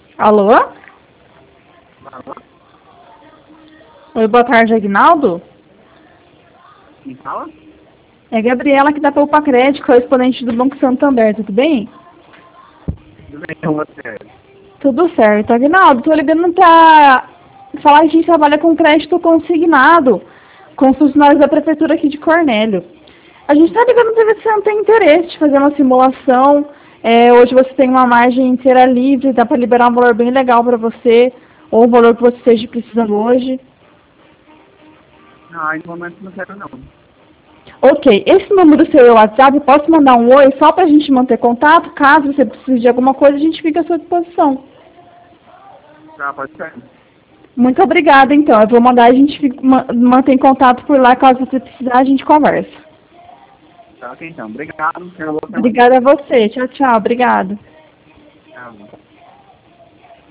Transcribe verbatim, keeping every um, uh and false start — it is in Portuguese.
Alô? Alô? Oi, boa tarde, Aguinaldo. Quem fala? É a Gabriela que dá para o Pacred, correspondente do Banco Santander, tudo bem? Tudo bem com você? Tudo certo. Aguinaldo, tô ligando para falar que a gente trabalha com crédito consignado com funcionários da prefeitura aqui de Cornélio. A gente está ligando para ver se você não tem interesse de fazer uma simulação. É, hoje você tem uma margem inteira livre, dá para liberar um valor bem legal para você, ou um valor que você esteja precisando hoje. Não, no momento não quero não. Ok, esse número seu é o WhatsApp, eu posso mandar um oi só para a gente manter contato? Caso você precise de alguma coisa, a gente fica à sua disposição. Tá, pode ser. Muito obrigada, então. Eu vou mandar, a gente fica, ma- mantém contato por lá, caso você precisar, a gente conversa. Tá, ok então. Obrigado. Tenha uma boa semana. Obrigada a você. Tchau, tchau. Obrigada. Tá bom.